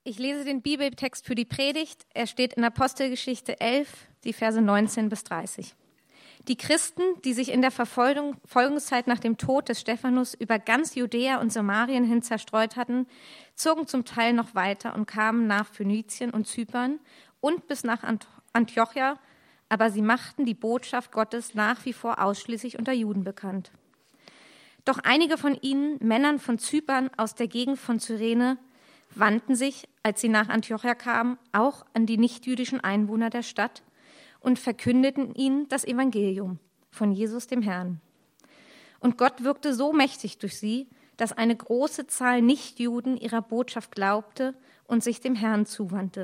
Ich lese den Bibeltext für die Predigt. Er steht in Apostelgeschichte 11, die Verse 19 bis 30. Die Christen, die sich in der Verfolgungszeit nach dem Tod des Stephanus über ganz Judäa und Samarien hin zerstreut hatten, zogen zum Teil noch weiter und kamen nach Phönizien und Zypern und bis nach Antiochia, aber sie machten die Botschaft Gottes nach wie vor ausschließlich unter Juden bekannt. Doch einige von ihnen, Männern von Zypern aus der Gegend von Cyrene, wandten sich, als sie nach Antiochia kamen, auch an die nichtjüdischen Einwohner der Stadt und verkündeten ihnen das Evangelium von Jesus dem Herrn. Und Gott wirkte so mächtig durch sie, dass eine große Zahl Nichtjuden ihrer Botschaft glaubte und sich dem Herrn zuwandte.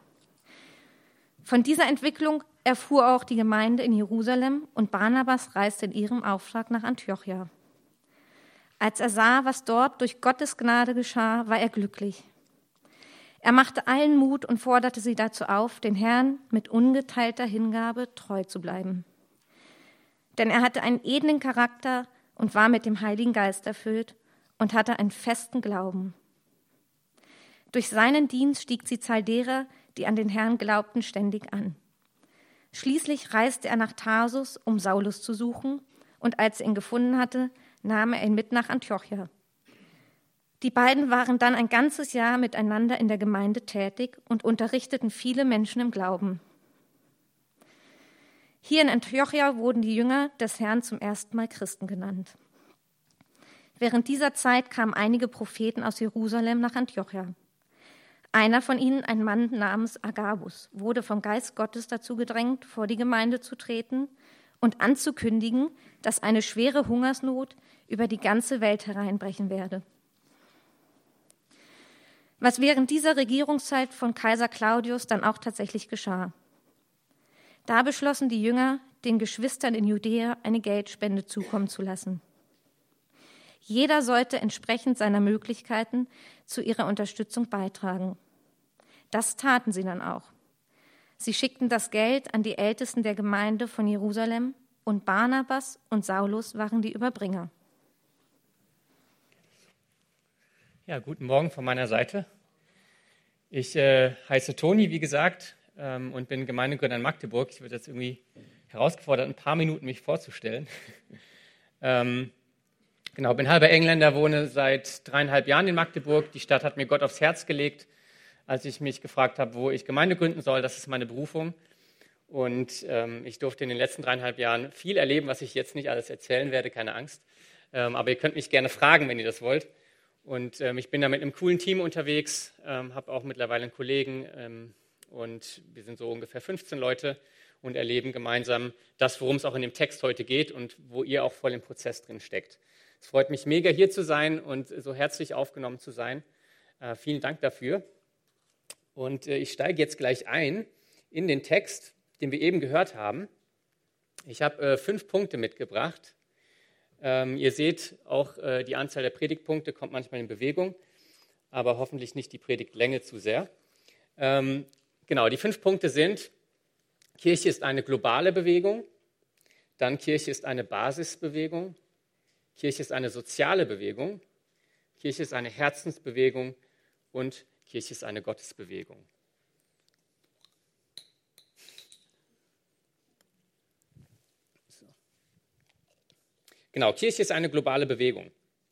Von dieser Entwicklung erfuhr auch die Gemeinde in Jerusalem und Barnabas reiste in ihrem Auftrag nach Antiochia. Als er sah, was dort durch Gottes Gnade geschah, war er glücklich. Er machte allen Mut und forderte sie dazu auf, den Herrn mit ungeteilter Hingabe treu zu bleiben. Denn er hatte einen edlen Charakter und war mit dem Heiligen Geist erfüllt und hatte einen festen Glauben. Durch seinen Dienst stieg die Zahl derer, die an den Herrn glaubten, ständig an. Schließlich reiste er nach Tarsus, um Saulus zu suchen, und als er ihn gefunden hatte, nahm er ihn mit nach Antiochia. Die beiden waren dann ein ganzes Jahr miteinander in der Gemeinde tätig und unterrichteten viele Menschen im Glauben. Hier in Antiochia wurden die Jünger des Herrn zum ersten Mal Christen genannt. Während dieser Zeit kamen einige Propheten aus Jerusalem nach Antiochia. Einer von ihnen, ein Mann namens Agabus, wurde vom Geist Gottes dazu gedrängt, vor die Gemeinde zu treten und anzukündigen, dass eine schwere Hungersnot über die ganze Welt hereinbrechen werde. Was während dieser Regierungszeit von Kaiser Claudius dann auch tatsächlich geschah. Da beschlossen die Jünger, den Geschwistern in Judäa eine Geldspende zukommen zu lassen. Jeder sollte entsprechend seiner Möglichkeiten zu ihrer Unterstützung beitragen. Das taten sie dann auch. Sie schickten das Geld an die Ältesten der Gemeinde von Jerusalem und Barnabas und Saulus waren die Überbringer. Ja, guten Morgen von meiner Seite. Ich heiße Toni, wie gesagt, und bin Gemeindegründer in Magdeburg. Ich werde jetzt irgendwie herausgefordert, ein paar Minuten mich vorzustellen. Genau, bin halber Engländer, wohne seit 3,5 Jahren in Magdeburg. Die Stadt hat mir Gott aufs Herz gelegt, als ich mich gefragt habe, wo ich Gemeinde gründen soll. Das ist meine Berufung. Und ich durfte in den letzten 3,5 Jahren viel erleben, was ich jetzt nicht alles erzählen werde, keine Angst. Aber ihr könnt mich gerne fragen, wenn ihr das wollt. Und ich bin da mit einem coolen Team unterwegs, habe auch mittlerweile einen Kollegen und wir sind so ungefähr 15 Leute und erleben gemeinsam das, worum es auch in dem Text heute geht und wo ihr auch voll im Prozess drin steckt. Es freut mich mega, hier zu sein und so herzlich aufgenommen zu sein. Vielen Dank dafür. Und ich steige jetzt gleich ein in den Text, den wir eben gehört haben. Ich habe 5 Punkte mitgebracht. Ihr seht, auch die Anzahl der Predigtpunkte kommt manchmal in Bewegung, aber hoffentlich nicht die Predigtlänge zu sehr. Genau, die 5 Punkte sind: Kirche ist eine globale Bewegung, dann Kirche ist eine Basisbewegung, Kirche ist eine soziale Bewegung, Kirche ist eine Herzensbewegung und Kirche ist eine Gottesbewegung. Genau, Kirche ist eine globale Bewegung.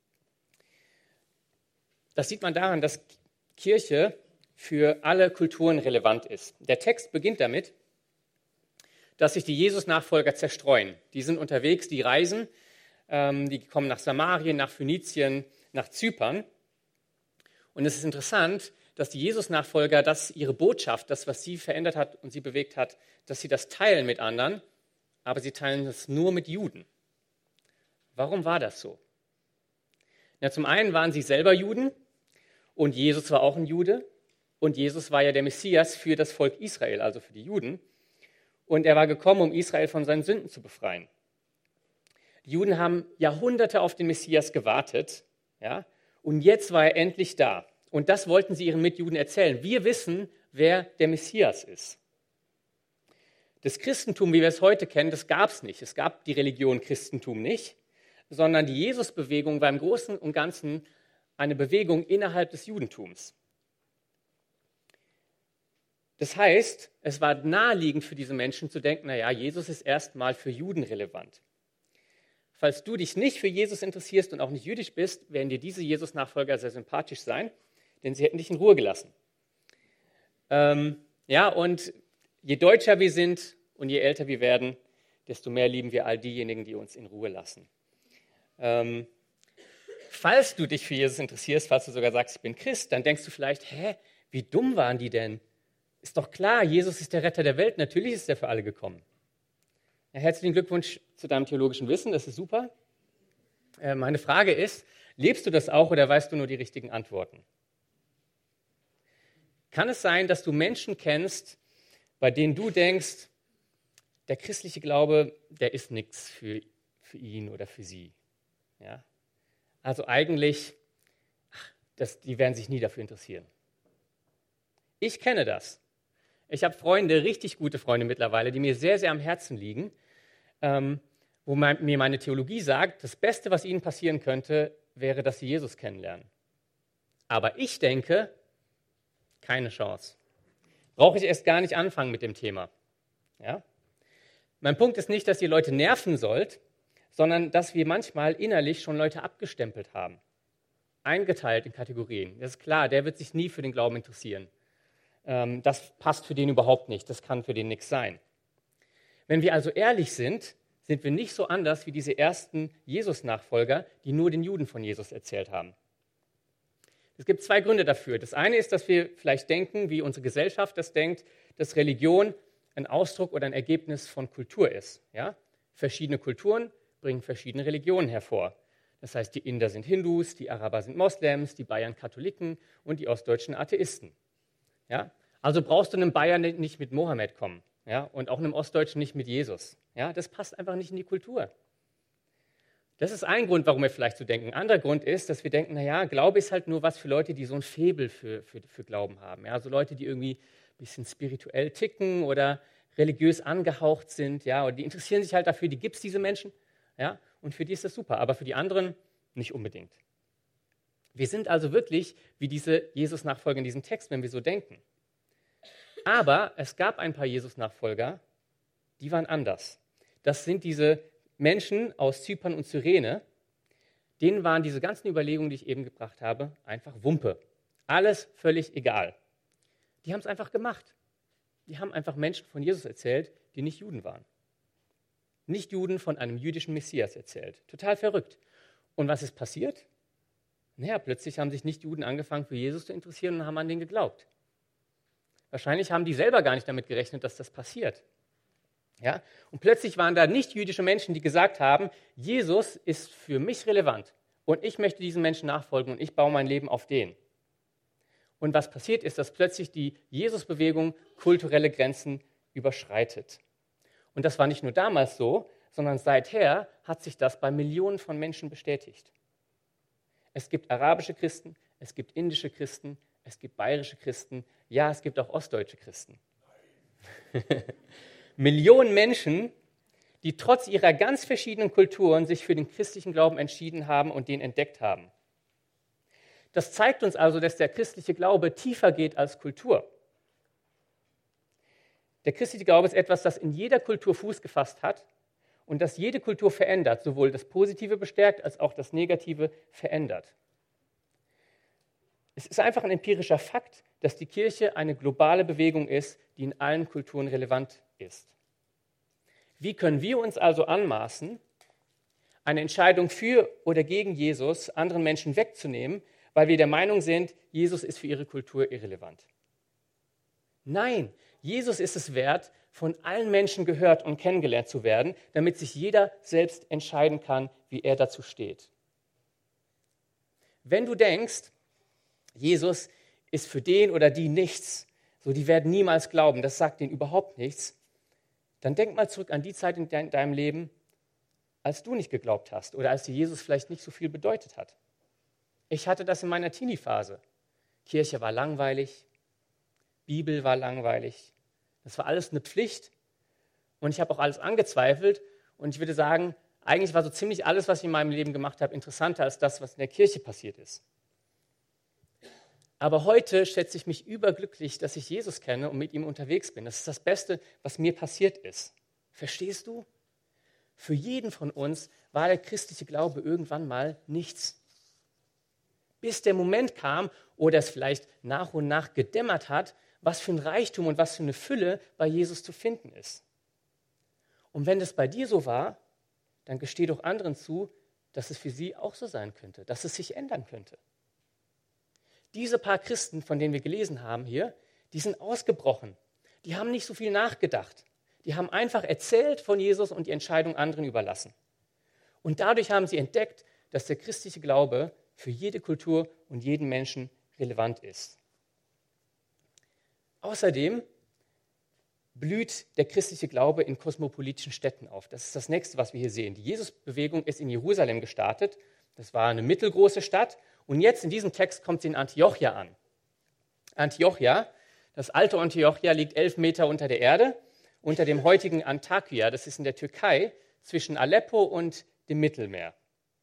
Das sieht man daran, dass Kirche für alle Kulturen relevant ist. Der Text beginnt damit, dass sich die Jesus-Nachfolger zerstreuen. Die sind unterwegs, die reisen, die kommen nach Samarien, nach Phönizien, nach Zypern. Und es ist interessant, dass die Jesus-Nachfolger ihre Botschaft, das, was sie verändert hat und sie bewegt hat, dass sie das teilen mit anderen, aber sie teilen das nur mit Juden. Warum war das so? Ja, zum einen waren sie selber Juden und Jesus war auch ein Jude und Jesus war ja der Messias für das Volk Israel, also für die Juden. Und er war gekommen, um Israel von seinen Sünden zu befreien. Die Juden haben Jahrhunderte auf den Messias gewartet, ja, und jetzt war er endlich da. Und das wollten sie ihren Mitjuden erzählen. Wir wissen, wer der Messias ist. Das Christentum, wie wir es heute kennen, das gab es nicht. Es gab die Religion Christentum nicht, sondern die Jesusbewegung war im Großen und Ganzen eine Bewegung innerhalb des Judentums. Das heißt, es war naheliegend für diese Menschen zu denken, naja, Jesus ist erstmal für Juden relevant. Falls du dich nicht für Jesus interessierst und auch nicht jüdisch bist, werden dir diese Jesus-Nachfolger sehr sympathisch sein, denn sie hätten dich in Ruhe gelassen. Und je deutscher wir sind und je älter wir werden, desto mehr lieben wir all diejenigen, die uns in Ruhe lassen. Falls du dich für Jesus interessierst, falls du sogar sagst, ich bin Christ, dann denkst du vielleicht, wie dumm waren die denn? Ist doch klar, Jesus ist der Retter der Welt, natürlich ist er für alle gekommen. Ja, herzlichen Glückwunsch zu deinem theologischen Wissen, das ist super. Meine Frage ist, lebst du das auch oder weißt du nur die richtigen Antworten? Kann es sein, dass du Menschen kennst, bei denen du denkst, der christliche Glaube, der ist nichts für ihn oder für sie? Ja? Also eigentlich, die werden sich nie dafür interessieren. Ich kenne das. Ich habe Freunde, richtig gute Freunde mittlerweile, die mir sehr, sehr am Herzen liegen, wo mir meine Theologie sagt, das Beste, was ihnen passieren könnte, wäre, dass sie Jesus kennenlernen. Aber ich denke, keine Chance. Brauche ich erst gar nicht anfangen mit dem Thema. Ja? Mein Punkt ist nicht, dass ihr Leute nerven sollt, sondern dass wir manchmal innerlich schon Leute abgestempelt haben. Eingeteilt in Kategorien. Das ist klar, der wird sich nie für den Glauben interessieren. Das passt für den überhaupt nicht. Das kann für den nichts sein. Wenn wir also ehrlich sind, sind wir nicht so anders wie diese ersten Jesus-Nachfolger, die nur den Juden von Jesus erzählt haben. Es gibt zwei Gründe dafür. Das eine ist, dass wir vielleicht denken, wie unsere Gesellschaft das denkt, dass Religion ein Ausdruck oder ein Ergebnis von Kultur ist. Ja? Verschiedene Kulturen bringen verschiedene Religionen hervor. Das heißt, die Inder sind Hindus, die Araber sind Moslems, die Bayern Katholiken und die Ostdeutschen Atheisten. Ja? Also brauchst du einem Bayern nicht mit Mohammed kommen, ja? Und auch einem Ostdeutschen nicht mit Jesus. Ja? Das passt einfach nicht in die Kultur. Das ist ein Grund, warum wir vielleicht so denken. Ein anderer Grund ist, dass wir denken, naja, Glaube ist halt nur was für Leute, die so ein Faible für Glauben haben. Ja? So Leute, die irgendwie ein bisschen spirituell ticken oder religiös angehaucht sind. Ja? Oder die interessieren sich halt dafür, die gibt es diese Menschen. Ja? Und für die ist das super, aber für die anderen nicht unbedingt. Wir sind also wirklich wie diese Jesus-Nachfolger in diesem Text, wenn wir so denken. Aber es gab ein paar Jesus-Nachfolger, die waren anders. Das sind diese Menschen aus Zypern und Cyrene, denen waren diese ganzen Überlegungen, die ich eben gebracht habe, einfach Wumpe. Alles völlig egal. Die haben es einfach gemacht. Die haben einfach Menschen von Jesus erzählt, die nicht Juden waren. Nicht Juden von einem jüdischen Messias erzählt. Total verrückt. Und was ist passiert? Naja, plötzlich haben sich Nicht-Juden angefangen, für Jesus zu interessieren und haben an den geglaubt. Wahrscheinlich haben die selber gar nicht damit gerechnet, dass das passiert. Ja? Und plötzlich waren da nicht-jüdische Menschen, die gesagt haben, Jesus ist für mich relevant und ich möchte diesen Menschen nachfolgen und ich baue mein Leben auf den. Und was passiert ist, dass plötzlich die Jesus-Bewegung kulturelle Grenzen überschreitet. Und das war nicht nur damals so, sondern seither hat sich das bei Millionen von Menschen bestätigt. Es gibt arabische Christen, es gibt indische Christen, es gibt bayerische Christen, ja, es gibt auch ostdeutsche Christen. Millionen Menschen, die trotz ihrer ganz verschiedenen Kulturen sich für den christlichen Glauben entschieden haben und den entdeckt haben. Das zeigt uns also, dass der christliche Glaube tiefer geht als Kultur. Der christliche Glaube ist etwas, das in jeder Kultur Fuß gefasst hat und das jede Kultur verändert, sowohl das Positive bestärkt als auch das Negative verändert. Es ist einfach ein empirischer Fakt, dass die Kirche eine globale Bewegung ist, die in allen Kulturen relevant ist. Wie können wir uns also anmaßen, eine Entscheidung für oder gegen Jesus anderen Menschen wegzunehmen, weil wir der Meinung sind, Jesus ist für ihre Kultur irrelevant? Nein, Jesus ist es wert, von allen Menschen gehört und kennengelernt zu werden, damit sich jeder selbst entscheiden kann, wie er dazu steht. Wenn du denkst, Jesus ist für den oder die nichts, so die werden niemals glauben, das sagt denen überhaupt nichts, dann denk mal zurück an die Zeit in deinem Leben, als du nicht geglaubt hast oder als dir Jesus vielleicht nicht so viel bedeutet hat. Ich hatte das in meiner Teenie-Phase. Kirche war langweilig, Bibel war langweilig, das war alles eine Pflicht und ich habe auch alles angezweifelt und ich würde sagen, eigentlich war so ziemlich alles, was ich in meinem Leben gemacht habe, interessanter als das, was in der Kirche passiert ist. Aber heute schätze ich mich überglücklich, dass ich Jesus kenne und mit ihm unterwegs bin. Das ist das Beste, was mir passiert ist. Verstehst du? Für jeden von uns war der christliche Glaube irgendwann mal nichts. Bis der Moment kam oder es vielleicht nach und nach gedämmert hat, was für ein Reichtum und was für eine Fülle bei Jesus zu finden ist. Und wenn das bei dir so war, dann gesteh doch anderen zu, dass es für sie auch so sein könnte, dass es sich ändern könnte. Diese paar Christen, von denen wir gelesen haben hier, die sind ausgebrochen. Die haben nicht so viel nachgedacht. Die haben einfach erzählt von Jesus und die Entscheidung anderen überlassen. Und dadurch haben sie entdeckt, dass der christliche Glaube für jede Kultur und jeden Menschen relevant ist. Außerdem blüht der christliche Glaube in kosmopolitischen Städten auf. Das ist das Nächste, was wir hier sehen. Die Jesusbewegung ist in Jerusalem gestartet. Das war eine mittelgroße Stadt. Und jetzt in diesem Text kommt sie in Antiochia an. Antiochia, das alte Antiochia, liegt 11 Meter unter der Erde, unter dem heutigen Antakya. Das ist in der Türkei, zwischen Aleppo und dem Mittelmeer.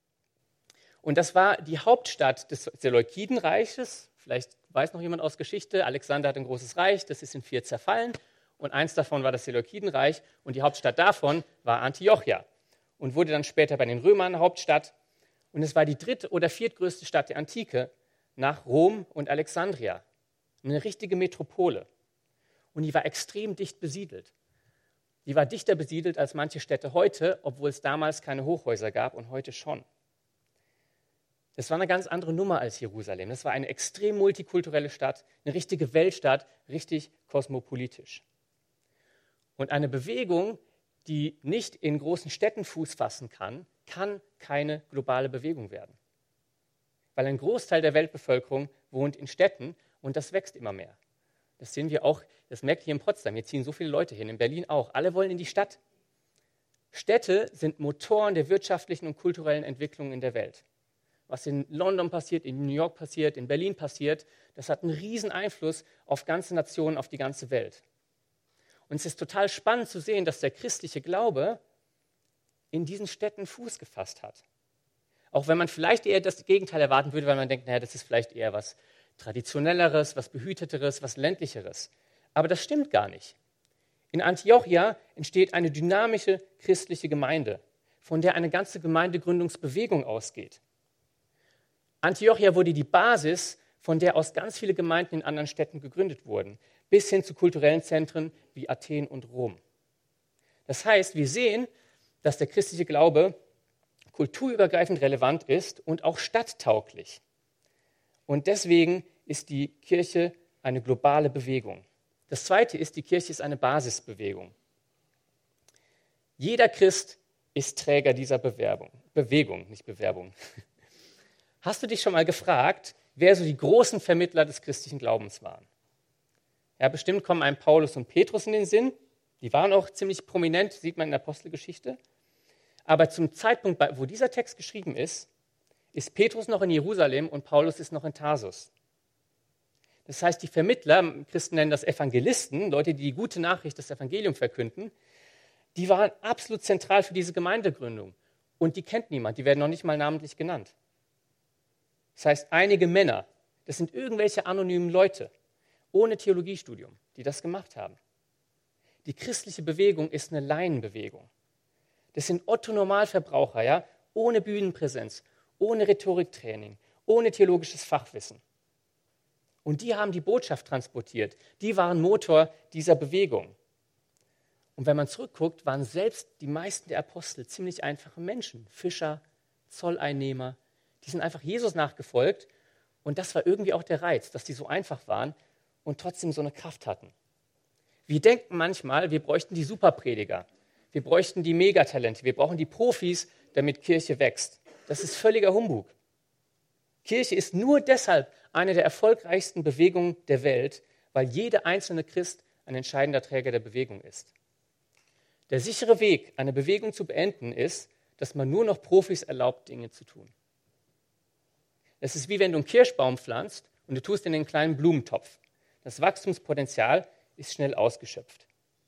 Und das war die Hauptstadt des Seleukidenreiches. Vielleicht weiß noch jemand aus Geschichte, Alexander hat ein großes Reich, das ist in 4 zerfallen. Und eins davon war das Seleukidenreich und die Hauptstadt davon war Antiochia und wurde dann später bei den Römern Hauptstadt. Und es war die 3. oder 4. größte Stadt der Antike nach Rom und Alexandria. Eine richtige Metropole. Und die war extrem dicht besiedelt. Die war dichter besiedelt als manche Städte heute, obwohl es damals keine Hochhäuser gab und heute schon. Das war eine ganz andere Nummer als Jerusalem. Das war eine extrem multikulturelle Stadt, eine richtige Weltstadt, richtig kosmopolitisch. Und eine Bewegung, die nicht in großen Städten Fuß fassen kann, kann keine globale Bewegung werden. Weil ein Großteil der Weltbevölkerung wohnt in Städten und das wächst immer mehr. Das sehen wir auch, das merkt ihr hier in Potsdam, hier ziehen so viele Leute hin, in Berlin auch. Alle wollen in die Stadt. Städte sind Motoren der wirtschaftlichen und kulturellen Entwicklung in der Welt. Was in London passiert, in New York passiert, in Berlin passiert, das hat einen riesen Einfluss auf ganze Nationen, auf die ganze Welt. Und es ist total spannend zu sehen, dass der christliche Glaube in diesen Städten Fuß gefasst hat. Auch wenn man vielleicht eher das Gegenteil erwarten würde, weil man denkt, naja, das ist vielleicht eher was Traditionelleres, was Behüteteres, was Ländlicheres. Aber das stimmt gar nicht. In Antiochia entsteht eine dynamische christliche Gemeinde, von der eine ganze Gemeindegründungsbewegung ausgeht. Antiochia wurde die Basis, von der aus ganz viele Gemeinden in anderen Städten gegründet wurden, bis hin zu kulturellen Zentren wie Athen und Rom. Das heißt, wir sehen, dass der christliche Glaube kulturübergreifend relevant ist und auch stadttauglich. Und deswegen ist die Kirche eine globale Bewegung. Das Zweite ist, die Kirche ist eine Basisbewegung. Jeder Christ ist Träger dieser Bewegung, nicht Bewerbung. Hast du dich schon mal gefragt, wer so die großen Vermittler des christlichen Glaubens waren? Ja, bestimmt kommen einem Paulus und Petrus in den Sinn. Die waren auch ziemlich prominent, sieht man in der Apostelgeschichte. Aber zum Zeitpunkt, wo dieser Text geschrieben ist, ist Petrus noch in Jerusalem und Paulus ist noch in Tarsus. Das heißt, die Vermittler, Christen nennen das Evangelisten, Leute, die die gute Nachricht, das Evangelium verkünden, die waren absolut zentral für diese Gemeindegründung. Und die kennt niemand, die werden noch nicht mal namentlich genannt. Das heißt, einige Männer, das sind irgendwelche anonymen Leute, ohne Theologiestudium, die das gemacht haben. Die christliche Bewegung ist eine Laienbewegung. Das sind Otto-Normalverbraucher, ja, ohne Bühnenpräsenz, ohne Rhetoriktraining, ohne theologisches Fachwissen. Und die haben die Botschaft transportiert. Die waren Motor dieser Bewegung. Und wenn man zurückguckt, waren selbst die meisten der Apostel ziemlich einfache Menschen. Fischer, Zolleinnehmer, die sind einfach Jesus nachgefolgt. Und das war irgendwie auch der Reiz, dass die so einfach waren und trotzdem so eine Kraft hatten. Wir denken manchmal, wir bräuchten die Superprediger, wir bräuchten die Megatalente, wir brauchen die Profis, damit Kirche wächst. Das ist völliger Humbug. Kirche ist nur deshalb eine der erfolgreichsten Bewegungen der Welt, weil jeder einzelne Christ ein entscheidender Träger der Bewegung ist. Der sichere Weg, eine Bewegung zu beenden, ist, dass man nur noch Profis erlaubt, Dinge zu tun. Es ist wie wenn du einen Kirschbaum pflanzt und du tust in den kleinen Blumentopf. Das Wachstumspotenzial ist schnell ausgeschöpft.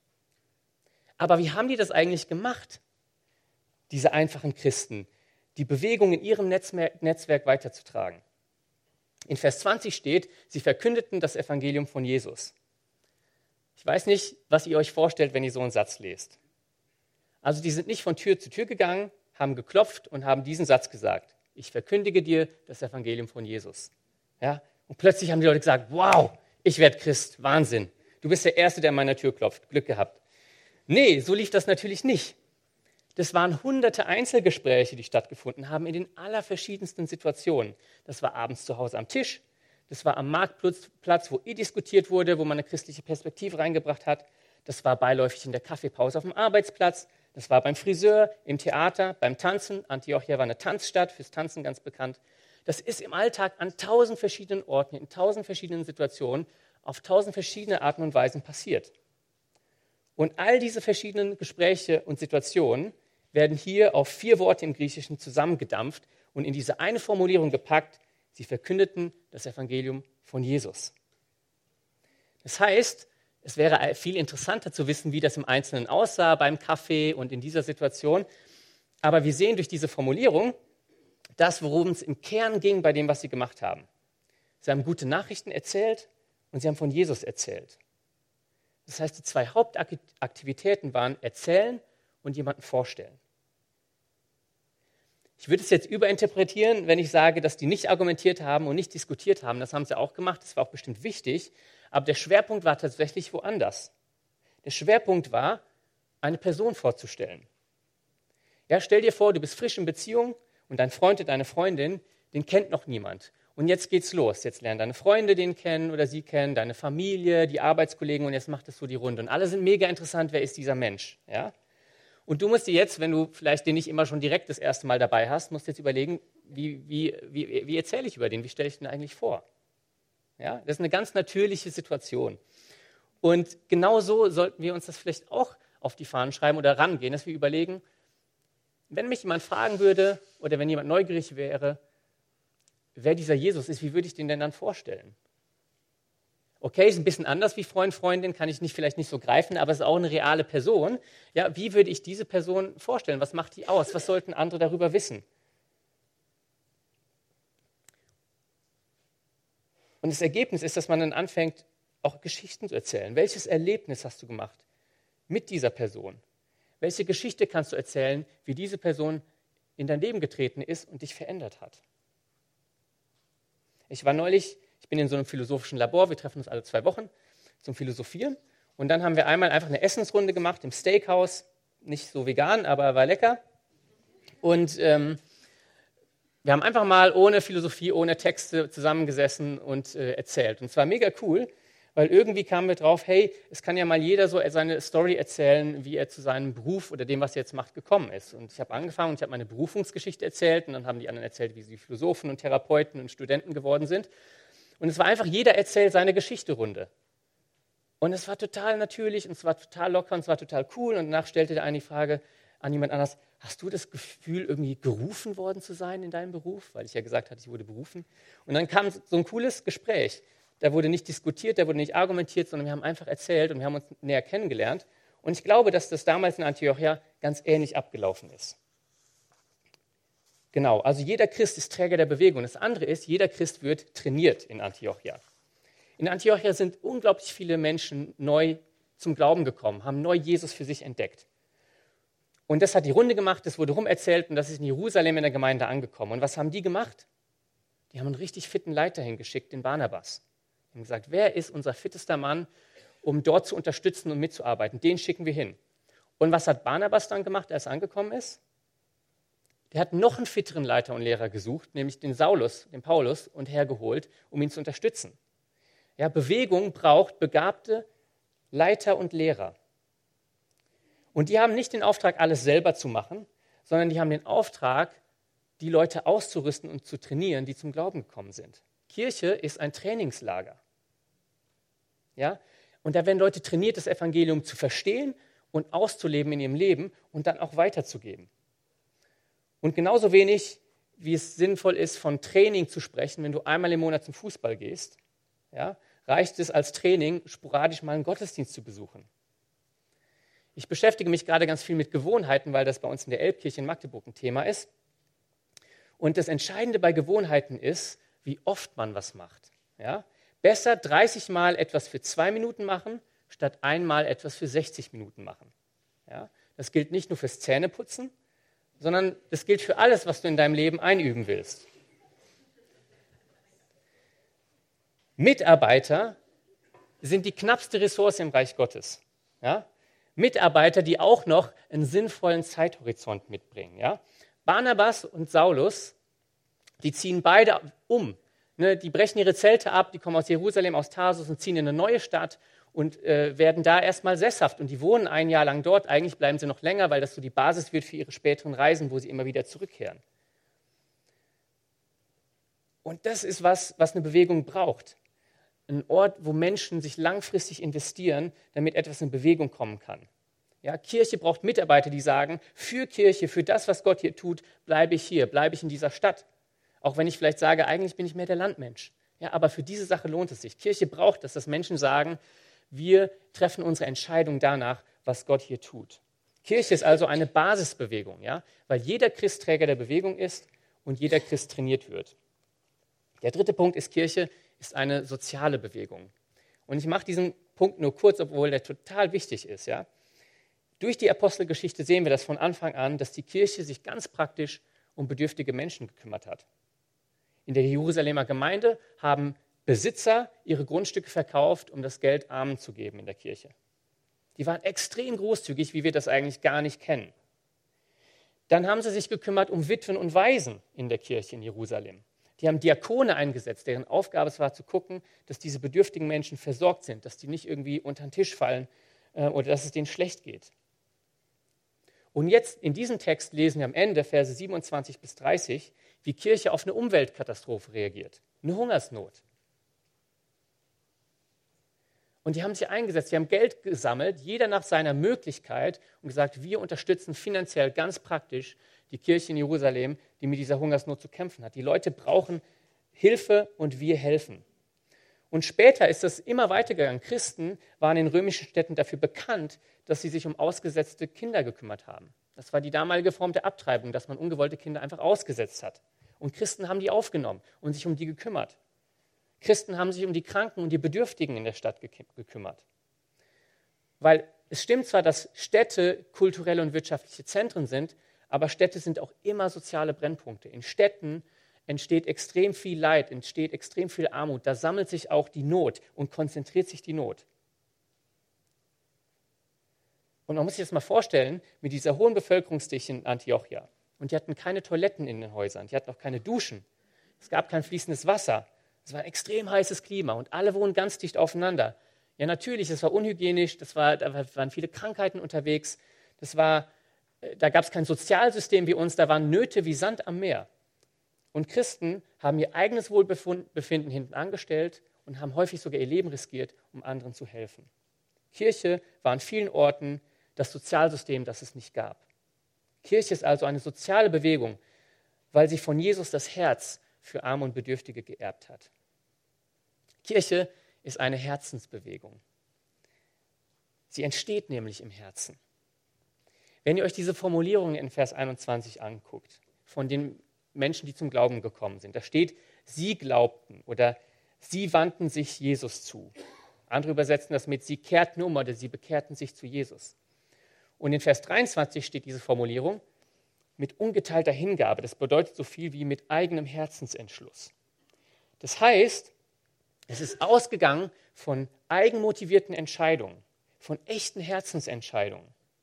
Aber wie haben die das eigentlich gemacht, diese einfachen Christen, die Bewegung in ihrem Netzwerk weiterzutragen? In Vers 20 steht, sie verkündeten das Evangelium von Jesus. Ich weiß nicht, was ihr euch vorstellt, wenn ihr so einen Satz lest. Also die sind nicht von Tür zu Tür gegangen, haben geklopft und haben diesen Satz gesagt. Ich verkündige dir das Evangelium von Jesus. Ja? Und plötzlich haben die Leute gesagt, wow, ich werde Christ, Wahnsinn. Du bist der Erste, der an meiner Tür klopft, Glück gehabt. Nee, so lief das natürlich nicht. Das waren hunderte Einzelgespräche, die stattgefunden haben in den allerverschiedensten Situationen. Das war abends zu Hause am Tisch, das war am Marktplatz, wo diskutiert wurde, wo man eine christliche Perspektive reingebracht hat. Das war beiläufig in der Kaffeepause auf dem Arbeitsplatz. Das war beim Friseur, im Theater, beim Tanzen. Antiochia war eine Tanzstadt, fürs Tanzen ganz bekannt. Das ist im Alltag an 1000 verschiedenen Orten, in 1000 verschiedenen Situationen, auf 1000 verschiedene Arten und Weisen passiert. Und all diese verschiedenen Gespräche und Situationen werden hier auf 4 Worte im Griechischen zusammengedampft und in diese eine Formulierung gepackt. Sie verkündeten das Evangelium von Jesus. Das heißt, es wäre viel interessanter zu wissen, wie das im Einzelnen aussah beim Kaffee und in dieser Situation. Aber wir sehen durch diese Formulierung das, worum es im Kern ging bei dem, was sie gemacht haben. Sie haben gute Nachrichten erzählt und sie haben von Jesus erzählt. Das heißt, die 2 Hauptaktivitäten waren erzählen und jemanden vorstellen. Ich würde es jetzt überinterpretieren, wenn ich sage, dass die nicht argumentiert haben und nicht diskutiert haben. Das haben sie auch gemacht, das war auch bestimmt wichtig. Aber der Schwerpunkt war tatsächlich woanders. Der Schwerpunkt war, eine Person vorzustellen. Ja, stell dir vor, du bist frisch in Beziehung und dein Freund oder deine Freundin, den kennt noch niemand. Und jetzt geht's los. Jetzt lernen deine Freunde den kennen oder sie kennen, deine Familie, die Arbeitskollegen und jetzt macht es so die Runde. Und alle sind mega interessant, wer ist dieser Mensch? Ja? Und du musst dir jetzt, wenn du vielleicht den nicht immer schon direkt das erste Mal dabei hast, musst jetzt überlegen, wie erzähle ich über den, wie stelle ich den eigentlich vor? Ja? Das ist eine ganz natürliche Situation. Und genau so sollten wir uns das vielleicht auch auf die Fahnen schreiben oder rangehen, dass wir überlegen, wenn mich jemand fragen würde oder wenn jemand neugierig wäre, wer dieser Jesus ist, wie würde ich den denn dann vorstellen? Okay, ist ein bisschen anders wie Freund, Freundin, kann ich vielleicht nicht so greifen, aber es ist auch eine reale Person. Ja, wie würde ich diese Person vorstellen? Was macht die aus? Was sollten andere darüber wissen? Und das Ergebnis ist, dass man dann anfängt, auch Geschichten zu erzählen. Welches Erlebnis hast du gemacht mit dieser Person? Welche Geschichte kannst du erzählen, wie diese Person in dein Leben getreten ist und dich verändert hat? Ich bin in so einem philosophischen Labor, wir treffen uns alle 2 Wochen zum Philosophieren. Und dann haben wir einmal einfach eine Essensrunde gemacht im Steakhouse. Nicht so vegan, aber war lecker. Und wir haben einfach mal ohne Philosophie, ohne Texte zusammengesessen und erzählt. Und es war mega cool, weil irgendwie kamen wir drauf, hey, es kann ja mal jeder so seine Story erzählen, wie er zu seinem Beruf oder dem, was er jetzt macht, gekommen ist. Und ich habe angefangen und ich habe meine Berufungsgeschichte erzählt und dann haben die anderen erzählt, wie sie Philosophen und Therapeuten und Studenten geworden sind. Und es war einfach, jeder erzählt seine Geschichte-Runde. Und es war total natürlich und es war total locker und es war total cool. Und danach stellte der eine die Frage an jemand anders, hast du das Gefühl, irgendwie gerufen worden zu sein in deinem Beruf? Weil ich ja gesagt hatte, ich wurde berufen. Und dann kam so ein cooles Gespräch. Da wurde nicht diskutiert, da wurde nicht argumentiert, sondern wir haben einfach erzählt und wir haben uns näher kennengelernt. Und ich glaube, dass das damals in Antiochia ganz ähnlich abgelaufen ist. Genau, also jeder Christ ist Träger der Bewegung. Das andere ist, jeder Christ wird trainiert in Antiochia. In Antiochia sind unglaublich viele Menschen neu zum Glauben gekommen, haben neu Jesus für sich entdeckt. Und das hat die Runde gemacht, das wurde rumerzählt und das ist in Jerusalem in der Gemeinde angekommen. Und was haben die gemacht? Die haben einen richtig fitten Leiter hingeschickt, den Barnabas. Die haben gesagt, wer ist unser fittester Mann, um dort zu unterstützen und mitzuarbeiten? Den schicken wir hin. Und was hat Barnabas dann gemacht, als er angekommen ist? Der hat noch einen fitteren Leiter und Lehrer gesucht, nämlich den Paulus, und hergeholt, um ihn zu unterstützen. Ja, Bewegung braucht begabte Leiter und Lehrer. Und die haben nicht den Auftrag, alles selber zu machen, sondern die haben den Auftrag, die Leute auszurüsten und zu trainieren, die zum Glauben gekommen sind. Kirche ist ein Trainingslager. Ja? Und da werden Leute trainiert, das Evangelium zu verstehen und auszuleben in ihrem Leben und dann auch weiterzugeben. Und genauso wenig, wie es sinnvoll ist, von Training zu sprechen, wenn du einmal im Monat zum Fußball gehst, ja, reicht es als Training, sporadisch mal einen Gottesdienst zu besuchen. Ich beschäftige mich gerade ganz viel mit Gewohnheiten, weil das bei uns in der Elbkirche in Magdeburg ein Thema ist. Und das Entscheidende bei Gewohnheiten ist, wie oft man was macht. Ja? Besser 30 Mal etwas für 2 Minuten machen, statt einmal etwas für 60 Minuten machen. Ja? Das gilt nicht nur fürs Zähneputzen, sondern das gilt für alles, was du in deinem Leben einüben willst. Mitarbeiter sind die knappste Ressource im Reich Gottes. Ja? Mitarbeiter, die auch noch einen sinnvollen Zeithorizont mitbringen. Ja? Barnabas und Saulus, die ziehen beide um. Ne? Die brechen ihre Zelte ab, die kommen aus Jerusalem, aus Tarsus und ziehen in eine neue Stadt und werden da erstmal sesshaft. Und die wohnen ein Jahr lang dort. Eigentlich bleiben sie noch länger, weil das so die Basis wird für ihre späteren Reisen, wo sie immer wieder zurückkehren. Und das ist was eine Bewegung braucht. Ein Ort, wo Menschen sich langfristig investieren, damit etwas in Bewegung kommen kann. Ja, Kirche braucht Mitarbeiter, die sagen, für Kirche, für das, was Gott hier tut, bleibe ich hier, bleibe ich in dieser Stadt. Auch wenn ich vielleicht sage, eigentlich bin ich mehr der Landmensch. Ja, aber für diese Sache lohnt es sich. Kirche braucht das, dass Menschen sagen, wir treffen unsere Entscheidung danach, was Gott hier tut. Kirche ist also eine Basisbewegung, ja, weil jeder Christ Träger der Bewegung ist und jeder Christ trainiert wird. Der dritte Punkt ist, Kirche ist eine soziale Bewegung. Und ich mache diesen Punkt nur kurz, obwohl der total wichtig ist. Ja? Durch die Apostelgeschichte sehen wir das von Anfang an, dass die Kirche sich ganz praktisch um bedürftige Menschen gekümmert hat. In der Jerusalemer Gemeinde haben Besitzer ihre Grundstücke verkauft, um das Geld Armen zu geben in der Kirche. Die waren extrem großzügig, wie wir das eigentlich gar nicht kennen. Dann haben sie sich gekümmert um Witwen und Waisen in der Kirche in Jerusalem. Die haben Diakone eingesetzt, deren Aufgabe es war zu gucken, dass diese bedürftigen Menschen versorgt sind, dass die nicht irgendwie unter den Tisch fallen oder dass es denen schlecht geht. Und jetzt in diesem Text lesen wir am Ende, Verse 27 bis 30, wie Kirche auf eine Umweltkatastrophe reagiert, eine Hungersnot. Und die haben sich eingesetzt, die haben Geld gesammelt, jeder nach seiner Möglichkeit und gesagt, wir unterstützen finanziell ganz praktisch die Kirche in Jerusalem, die mit dieser Hungersnot zu kämpfen hat. Die Leute brauchen Hilfe und wir helfen. Und später ist das immer weitergegangen. Christen waren in römischen Städten dafür bekannt, dass sie sich um ausgesetzte Kinder gekümmert haben. Das war die damalige Form der Abtreibung, dass man ungewollte Kinder einfach ausgesetzt hat. Und Christen haben die aufgenommen und sich um die gekümmert. Christen haben sich um die Kranken und die Bedürftigen in der Stadt gekümmert. Weil es stimmt zwar, dass Städte kulturelle und wirtschaftliche Zentren sind, aber Städte sind auch immer soziale Brennpunkte. In Städten entsteht extrem viel Leid, entsteht extrem viel Armut. Da sammelt sich auch die Not und konzentriert sich die Not. Und man muss sich das mal vorstellen, mit dieser hohen Bevölkerungsdichte in Antiochia. Und die hatten keine Toiletten in den Häusern, die hatten auch keine Duschen. Es gab kein fließendes Wasser. Es war ein extrem heißes Klima und alle wohnen ganz dicht aufeinander. Ja, natürlich, es war unhygienisch, da waren viele Krankheiten unterwegs. Da gab es kein Sozialsystem wie uns, da waren Nöte wie Sand am Meer. Und Christen haben ihr eigenes Wohlbefinden hinten angestellt und haben häufig sogar ihr Leben riskiert, um anderen zu helfen. Kirche war an vielen Orten das Sozialsystem, das es nicht gab. Kirche ist also eine soziale Bewegung, weil sie von Jesus das Herz für Arme und Bedürftige geerbt hat. Kirche ist eine Herzensbewegung. Sie entsteht nämlich im Herzen. Wenn ihr euch diese Formulierungen in Vers 21 anguckt, von den Menschen, die zum Glauben gekommen sind, da steht, sie glaubten oder sie wandten sich Jesus zu. Andere übersetzen das mit, sie kehrten um oder sie bekehrten sich zu Jesus. Und in Vers 23 steht diese Formulierung, mit ungeteilter Hingabe. Das bedeutet so viel wie mit eigenem Herzensentschluss. Das heißt, es ist ausgegangen von eigenmotivierten Entscheidungen, von echten Herzensentscheidungen.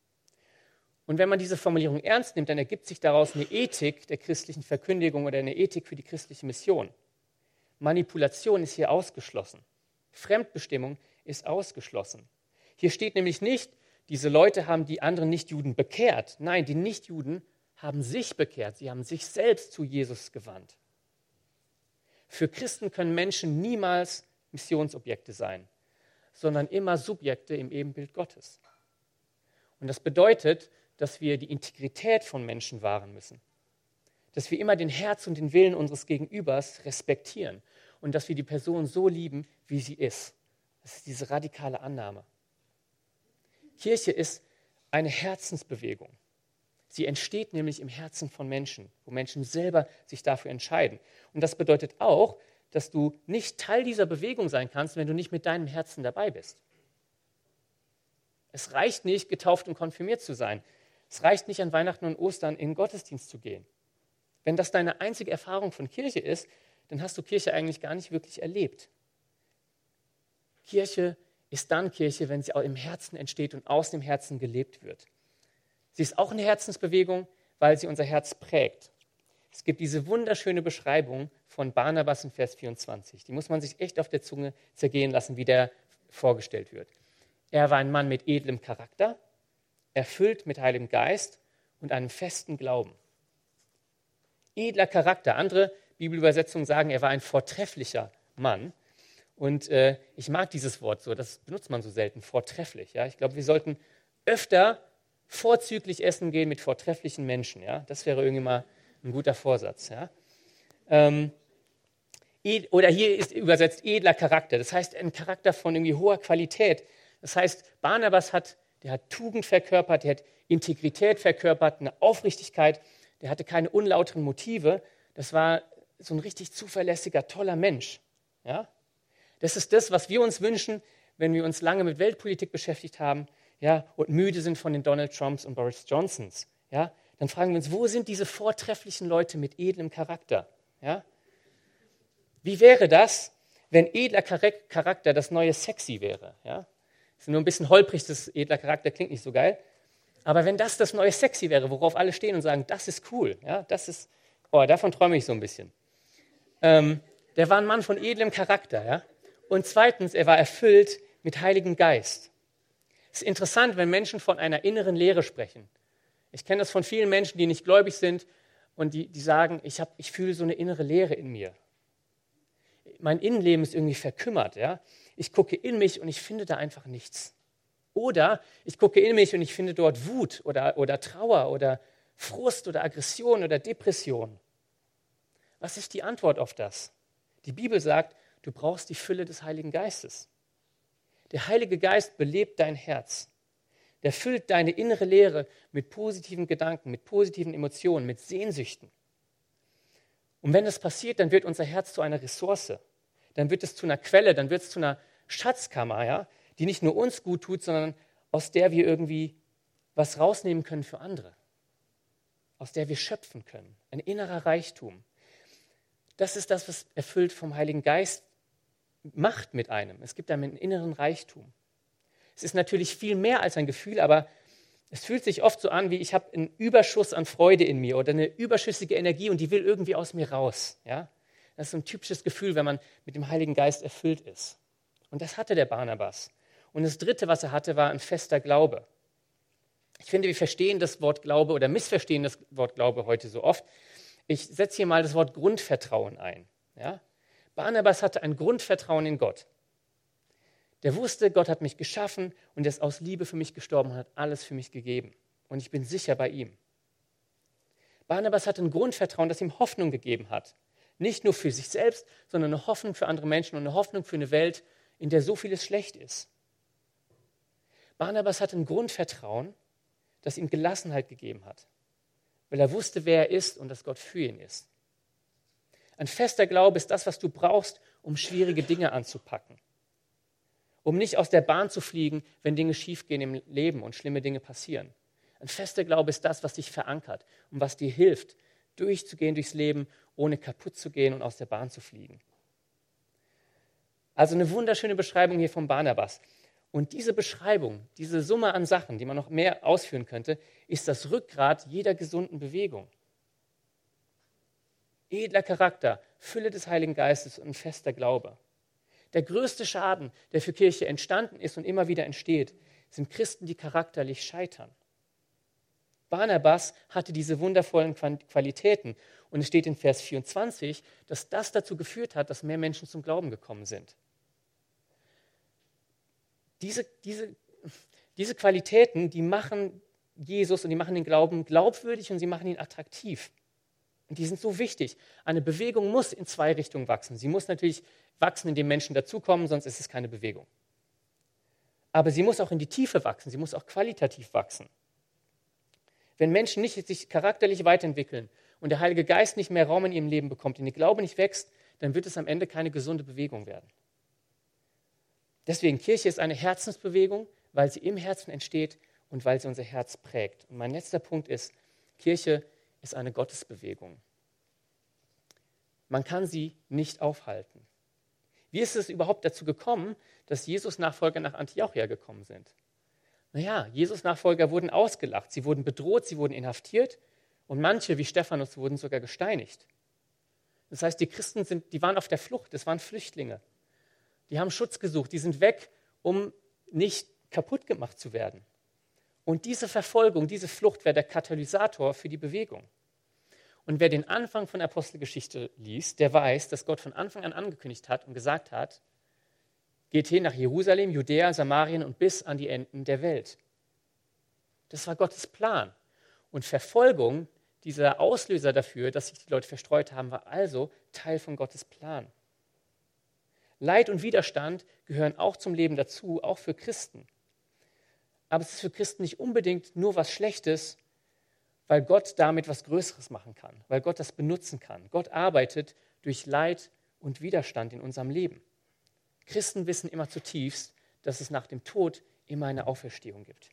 Und wenn man diese Formulierung ernst nimmt, dann ergibt sich daraus eine Ethik der christlichen Verkündigung oder eine Ethik für die christliche Mission. Manipulation ist hier ausgeschlossen. Fremdbestimmung ist ausgeschlossen. Hier steht nämlich nicht, diese Leute haben die anderen Nichtjuden bekehrt. Nein, die Nichtjuden haben sich bekehrt. Sie haben sich selbst zu Jesus gewandt. Für Christen können Menschen niemals Missionsobjekte sein, sondern immer Subjekte im Ebenbild Gottes. Und das bedeutet, dass wir die Integrität von Menschen wahren müssen. Dass wir immer den Herz und den Willen unseres Gegenübers respektieren und dass wir die Person so lieben, wie sie ist. Das ist diese radikale Annahme. Kirche ist eine Herzensbewegung. Sie entsteht nämlich im Herzen von Menschen, wo Menschen selber sich dafür entscheiden. Und das bedeutet auch, dass du nicht Teil dieser Bewegung sein kannst, wenn du nicht mit deinem Herzen dabei bist. Es reicht nicht, getauft und konfirmiert zu sein. Es reicht nicht, an Weihnachten und Ostern in den Gottesdienst zu gehen. Wenn das deine einzige Erfahrung von Kirche ist, dann hast du Kirche eigentlich gar nicht wirklich erlebt. Kirche ist dann Kirche, wenn sie auch im Herzen entsteht und aus dem Herzen gelebt wird. Sie ist auch eine Herzensbewegung, weil sie unser Herz prägt. Es gibt diese wunderschöne Beschreibung von Barnabas in Vers 24. Die muss man sich echt auf der Zunge zergehen lassen, wie der vorgestellt wird. Er war ein Mann mit edlem Charakter, erfüllt mit Heiligem Geist und einem festen Glauben. Edler Charakter. Andere Bibelübersetzungen sagen, er war ein vortrefflicher Mann. Und ich mag dieses Wort so, das benutzt man so selten, vortrefflich. Ja? Ich glaube, wir sollten öfter vorzüglich essen gehen mit vortrefflichen Menschen. Ja? Das wäre irgendwie mal ein guter Vorsatz. Ja? Oder hier ist übersetzt edler Charakter. Das heißt, ein Charakter von irgendwie hoher Qualität. Das heißt, Barnabas hat Tugend verkörpert, der hat Integrität verkörpert, eine Aufrichtigkeit, der hatte keine unlauteren Motive. Das war so ein richtig zuverlässiger, toller Mensch. Ja? Das ist das, was wir uns wünschen, wenn wir uns lange mit Weltpolitik beschäftigt haben, ja, und müde sind von den Donald Trumps und Boris Johnsons. Ja? Dann fragen wir uns, wo sind diese vortrefflichen Leute mit edlem Charakter? Ja? Wie wäre das, wenn edler Charakter das neue Sexy wäre? Ja? Das ist nur ein bisschen holprig, das edler Charakter klingt nicht so geil. Aber wenn das neue Sexy wäre, worauf alle stehen und sagen, das ist cool, ja, das ist, davon träume ich so ein bisschen. Der war ein Mann von edlem Charakter. Ja? Und zweitens, er war erfüllt mit Heiligem Geist. Es ist interessant, wenn Menschen von einer inneren Lehre sprechen. Ich kenne das von vielen Menschen, die nicht gläubig sind und die sagen, ich fühle so eine innere Leere in mir. Mein Innenleben ist irgendwie verkümmert. Ja? Ich gucke in mich und ich finde da einfach nichts. Oder ich gucke in mich und ich finde dort Wut oder Trauer oder Frust oder Aggression oder Depression. Was ist die Antwort auf das? Die Bibel sagt, du brauchst die Fülle des Heiligen Geistes. Der Heilige Geist belebt dein Herz. Der füllt deine innere Leere mit positiven Gedanken, mit positiven Emotionen, mit Sehnsüchten. Und wenn das passiert, dann wird unser Herz zu einer Ressource. Dann wird es zu einer Quelle, dann wird es zu einer Schatzkammer, ja, die nicht nur uns gut tut, sondern aus der wir irgendwie was rausnehmen können für andere. Aus der wir schöpfen können. Ein innerer Reichtum. Das ist das, was erfüllt vom Heiligen Geist macht mit einem. Es gibt einem einen inneren Reichtum. Es ist natürlich viel mehr als ein Gefühl, aber es fühlt sich oft so an, wie ich habe einen Überschuss an Freude in mir oder eine überschüssige Energie und die will irgendwie aus mir raus. Ja? Das ist so ein typisches Gefühl, wenn man mit dem Heiligen Geist erfüllt ist. Und das hatte der Barnabas. Und das Dritte, was er hatte, war ein fester Glaube. Ich finde, wir verstehen das Wort Glaube oder missverstehen das Wort Glaube heute so oft. Ich setze hier mal das Wort Grundvertrauen ein. Ja? Barnabas hatte ein Grundvertrauen in Gott. Der wusste, Gott hat mich geschaffen und er ist aus Liebe für mich gestorben und hat alles für mich gegeben. Und ich bin sicher bei ihm. Barnabas hatte ein Grundvertrauen, das ihm Hoffnung gegeben hat. Nicht nur für sich selbst, sondern eine Hoffnung für andere Menschen und eine Hoffnung für eine Welt, in der so vieles schlecht ist. Barnabas hatte ein Grundvertrauen, das ihm Gelassenheit gegeben hat, weil er wusste, wer er ist und dass Gott für ihn ist. Ein fester Glaube ist das, was du brauchst, um schwierige Dinge anzupacken. Um nicht aus der Bahn zu fliegen, wenn Dinge schiefgehen im Leben und schlimme Dinge passieren. Ein fester Glaube ist das, was dich verankert und was dir hilft, durchzugehen durchs Leben, ohne kaputt zu gehen und aus der Bahn zu fliegen. Also eine wunderschöne Beschreibung hier von Barnabas. Und diese Beschreibung, diese Summe an Sachen, die man noch mehr ausführen könnte, ist das Rückgrat jeder gesunden Bewegung. Edler Charakter, Fülle des Heiligen Geistes und ein fester Glaube. Der größte Schaden, der für Kirche entstanden ist und immer wieder entsteht, sind Christen, die charakterlich scheitern. Barnabas hatte diese wundervollen Qualitäten und es steht in Vers 24, dass das dazu geführt hat, dass mehr Menschen zum Glauben gekommen sind. Diese Qualitäten, die machen Jesus und die machen den Glauben glaubwürdig und sie machen ihn attraktiv. Und die sind so wichtig. Eine Bewegung muss in zwei Richtungen wachsen. Sie muss natürlich wachsen, indem Menschen dazukommen, sonst ist es keine Bewegung. Aber sie muss auch in die Tiefe wachsen, sie muss auch qualitativ wachsen. Wenn Menschen nicht sich charakterlich weiterentwickeln und der Heilige Geist nicht mehr Raum in ihrem Leben bekommt und der Glaube nicht wächst, dann wird es am Ende keine gesunde Bewegung werden. Deswegen, Kirche ist eine Herzensbewegung, weil sie im Herzen entsteht und weil sie unser Herz prägt. Und mein letzter Punkt ist, Kirche ist eine Gottesbewegung. Man kann sie nicht aufhalten. Wie ist es überhaupt dazu gekommen, dass Jesus-Nachfolger nach Antiochia gekommen sind? Naja, Jesus-Nachfolger wurden ausgelacht, sie wurden bedroht, sie wurden inhaftiert und manche, wie Stephanus, wurden sogar gesteinigt. Das heißt, die Christen die waren auf der Flucht, das waren Flüchtlinge. Die haben Schutz gesucht, die sind weg, um nicht kaputt gemacht zu werden. Und diese Verfolgung, diese Flucht wäre der Katalysator für die Bewegung. Und wer den Anfang von Apostelgeschichte liest, der weiß, dass Gott von Anfang an angekündigt hat und gesagt hat, geht hin nach Jerusalem, Judäa, Samarien und bis an die Enden der Welt. Das war Gottes Plan. Und Verfolgung, dieser Auslöser dafür, dass sich die Leute verstreut haben, war also Teil von Gottes Plan. Leid und Widerstand gehören auch zum Leben dazu, auch für Christen. Aber es ist für Christen nicht unbedingt nur was Schlechtes, weil Gott damit was Größeres machen kann, weil Gott das benutzen kann. Gott arbeitet durch Leid und Widerstand in unserem Leben. Christen wissen immer zutiefst, dass es nach dem Tod immer eine Auferstehung gibt.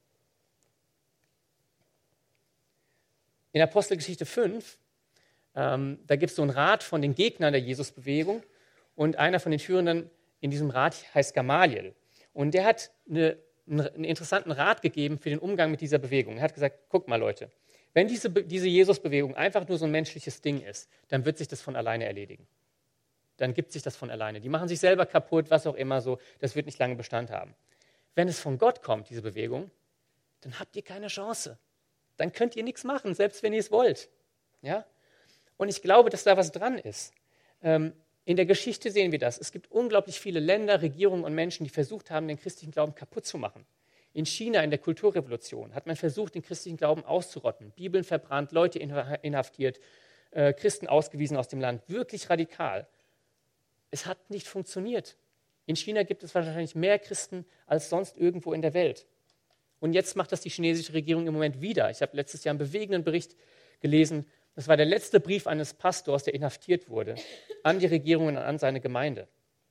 In Apostelgeschichte 5, da gibt es so einen Rat von den Gegnern der Jesusbewegung und einer von den Führenden in diesem Rat heißt Gamaliel. Und der hat einen interessanten Rat gegeben für den Umgang mit dieser Bewegung. Er hat gesagt, guckt mal Leute, wenn diese Jesusbewegung einfach nur so ein menschliches Ding ist, dann wird sich das von alleine erledigen. Dann gibt sich das von alleine. Die machen sich selber kaputt, was auch immer so, das wird nicht lange Bestand haben. Wenn es von Gott kommt, diese Bewegung, dann habt ihr keine Chance. Dann könnt ihr nichts machen, selbst wenn ihr es wollt. Ja? Und ich glaube, dass da was dran ist. In der Geschichte sehen wir das. Es gibt unglaublich viele Länder, Regierungen und Menschen, die versucht haben, den christlichen Glauben kaputt zu machen. In China, in der Kulturrevolution, hat man versucht, den christlichen Glauben auszurotten. Bibeln verbrannt, Leute inhaftiert, Christen ausgewiesen aus dem Land. Wirklich radikal. Es hat nicht funktioniert. In China gibt es wahrscheinlich mehr Christen als sonst irgendwo in der Welt. Und jetzt macht das die chinesische Regierung im Moment wieder. Ich habe letztes Jahr einen bewegenden Bericht gelesen. Das war der letzte Brief eines Pastors, der inhaftiert wurde, an die Regierung und an seine Gemeinde.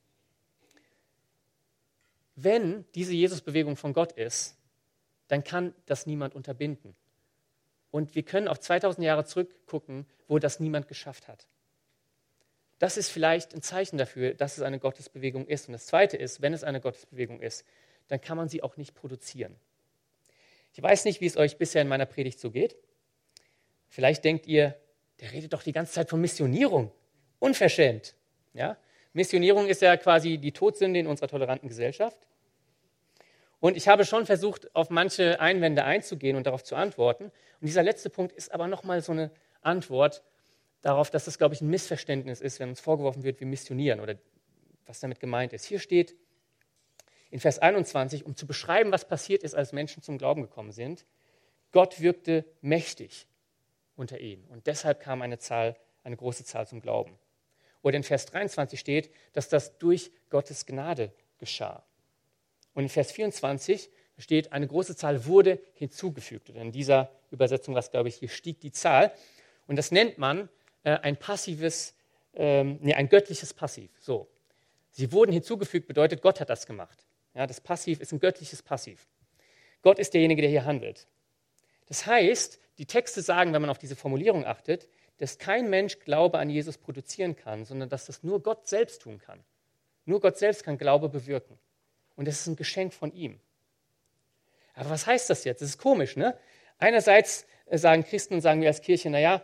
Wenn diese Jesusbewegung von Gott ist, dann kann das niemand unterbinden. Und wir können auf 2000 Jahre zurückgucken, wo das niemand geschafft hat. Das ist vielleicht ein Zeichen dafür, dass es eine Gottesbewegung ist. Und das Zweite ist, wenn es eine Gottesbewegung ist, dann kann man sie auch nicht produzieren. Ich weiß nicht, wie es euch bisher in meiner Predigt so geht. Vielleicht denkt ihr, der redet doch die ganze Zeit von Missionierung. Unverschämt. Ja? Missionierung ist ja quasi die Todsünde in unserer toleranten Gesellschaft. Und ich habe schon versucht, auf manche Einwände einzugehen und darauf zu antworten. Und dieser letzte Punkt ist aber nochmal so eine Antwort darauf, dass das, glaube ich, ein Missverständnis ist, wenn uns vorgeworfen wird, wir missionieren oder was damit gemeint ist. Hier steht in Vers 21, um zu beschreiben, was passiert ist, als Menschen zum Glauben gekommen sind, Gott wirkte mächtig unter ihnen und deshalb kam eine große Zahl zum Glauben. Oder in Vers 23 steht, dass das durch Gottes Gnade geschah. Und in Vers 24 steht, eine große Zahl wurde hinzugefügt. Und in dieser Übersetzung, was glaube ich, hier stieg die Zahl. Und das nennt man ein göttliches Passiv. So. Sie wurden hinzugefügt, bedeutet, Gott hat das gemacht. Ja, das Passiv ist ein göttliches Passiv. Gott ist derjenige, der hier handelt. Das heißt, die Texte sagen, wenn man auf diese Formulierung achtet, dass kein Mensch Glaube an Jesus produzieren kann, sondern dass das nur Gott selbst tun kann. Nur Gott selbst kann Glaube bewirken. Und das ist ein Geschenk von ihm. Aber was heißt das jetzt? Das ist komisch, ne? Einerseits sagen Christen und sagen wir als Kirche, naja,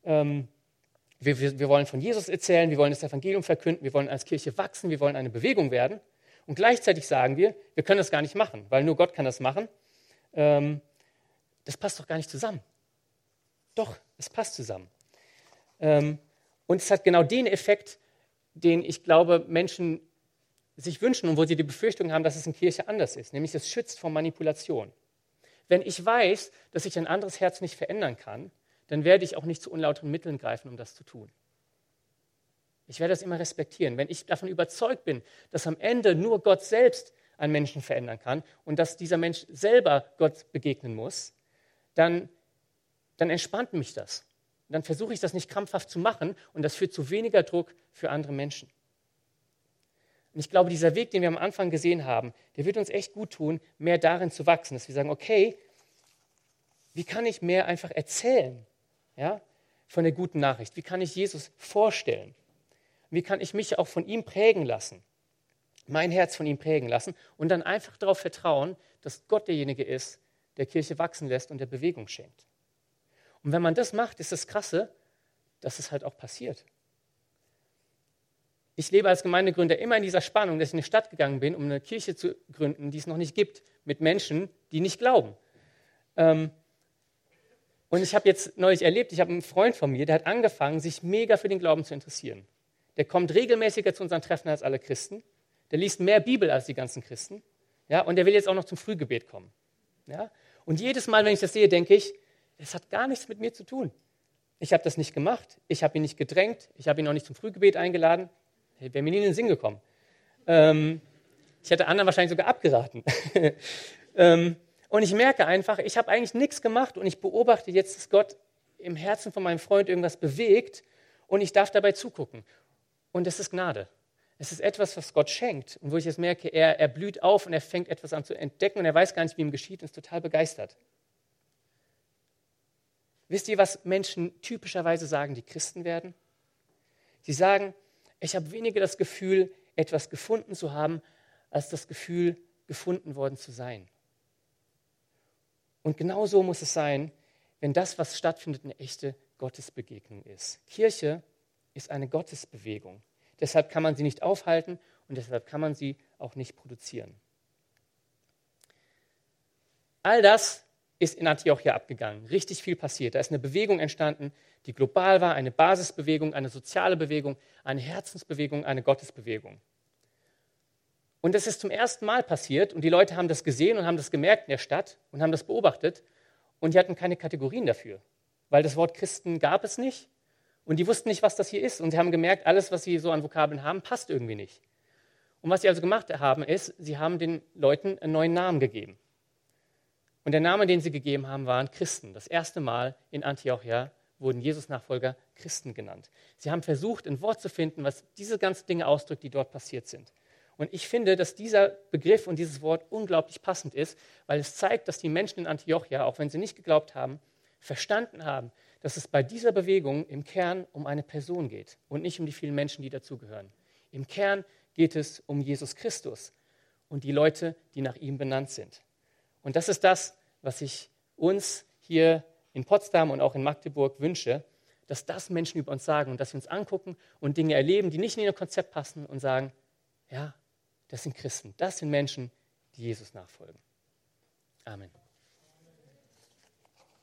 wir wollen von Jesus erzählen, wir wollen das Evangelium verkünden, wir wollen als Kirche wachsen, wir wollen eine Bewegung werden. Und gleichzeitig sagen wir können das gar nicht machen, weil nur Gott kann das machen. Das passt doch gar nicht zusammen. Doch, es passt zusammen. Und es hat genau den Effekt, den ich glaube, Menschen sich wünschen und wo sie die Befürchtung haben, dass es in Kirche anders ist, nämlich es schützt vor Manipulation. Wenn ich weiß, dass ich ein anderes Herz nicht verändern kann, dann werde ich auch nicht zu unlauteren Mitteln greifen, um das zu tun. Ich werde das immer respektieren. Wenn ich davon überzeugt bin, dass am Ende nur Gott selbst einen Menschen verändern kann und dass dieser Mensch selber Gott begegnen muss, dann dann entspannt mich das. Dann versuche ich das nicht krampfhaft zu machen und das führt zu weniger Druck für andere Menschen. Und ich glaube, dieser Weg, den wir am Anfang gesehen haben, der wird uns echt gut tun, mehr darin zu wachsen, dass wir sagen, okay, wie kann ich mehr einfach erzählen, ja, von der guten Nachricht? Wie kann ich Jesus vorstellen? Wie kann ich mich auch von ihm prägen lassen? Mein Herz von ihm prägen lassen und dann einfach darauf vertrauen, dass Gott derjenige ist, der Kirche wachsen lässt und der Bewegung schenkt. Und wenn man das macht, ist das Krasse, dass es halt auch passiert. Ich lebe als Gemeindegründer immer in dieser Spannung, dass ich in eine Stadt gegangen bin, um eine Kirche zu gründen, die es noch nicht gibt, mit Menschen, die nicht glauben. Und ich habe jetzt neulich erlebt, ich habe einen Freund von mir, der hat angefangen, sich mega für den Glauben zu interessieren. Der kommt regelmäßiger zu unseren Treffen als alle Christen. Der liest mehr Bibel als die ganzen Christen. Ja, und der will jetzt auch noch zum Frühgebet kommen. Ja? Und jedes Mal, wenn ich das sehe, denke ich, das hat gar nichts mit mir zu tun. Ich habe das nicht gemacht, ich habe ihn nicht gedrängt, ich habe ihn auch nicht zum Frühgebet eingeladen. Wäre mir nie in den Sinn gekommen. Ich hätte anderen wahrscheinlich sogar abgeraten. Und ich merke einfach, ich habe eigentlich nichts gemacht und ich beobachte jetzt, dass Gott im Herzen von meinem Freund irgendwas bewegt und ich darf dabei zugucken. Und das ist Gnade. Es ist etwas, was Gott schenkt und wo ich jetzt merke, er blüht auf und er fängt etwas an zu entdecken und er weiß gar nicht, wie ihm geschieht und ist total begeistert. Wisst ihr, was Menschen typischerweise sagen, die Christen werden? Sie sagen, ich habe weniger das Gefühl, etwas gefunden zu haben, als das Gefühl, gefunden worden zu sein. Und genau so muss es sein, wenn das, was stattfindet, eine echte Gottesbegegnung ist. Kirche ist eine Gottesbewegung. Deshalb kann man sie nicht aufhalten und deshalb kann man sie auch nicht produzieren. All das ist in Antiochia abgegangen. Richtig viel passiert. Da ist eine Bewegung entstanden, die global war, eine Basisbewegung, eine soziale Bewegung, eine Herzensbewegung, eine Gottesbewegung. Und das ist zum ersten Mal passiert und die Leute haben das gesehen und haben das gemerkt in der Stadt und haben das beobachtet und die hatten keine Kategorien dafür, weil das Wort Christen gab es nicht und die wussten nicht, was das hier ist und sie haben gemerkt, alles, was sie so an Vokabeln haben, passt irgendwie nicht. Und was sie also gemacht haben, ist, sie haben den Leuten einen neuen Namen gegeben. Und der Name, den sie gegeben haben, waren Christen. Das erste Mal in Antiochia wurden Jesus-Nachfolger Christen genannt. Sie haben versucht, ein Wort zu finden, was diese ganzen Dinge ausdrückt, die dort passiert sind. Und ich finde, dass dieser Begriff und dieses Wort unglaublich passend ist, weil es zeigt, dass die Menschen in Antiochia, auch wenn sie nicht geglaubt haben, verstanden haben, dass es bei dieser Bewegung im Kern um eine Person geht und nicht um die vielen Menschen, die dazugehören. Im Kern geht es um Jesus Christus und die Leute, die nach ihm benannt sind. Und das ist das, was ich uns hier in Potsdam und auch in Magdeburg wünsche, dass das Menschen über uns sagen und dass wir uns angucken und Dinge erleben, die nicht in ihr Konzept passen und sagen, ja, das sind Christen, das sind Menschen, die Jesus nachfolgen. Amen.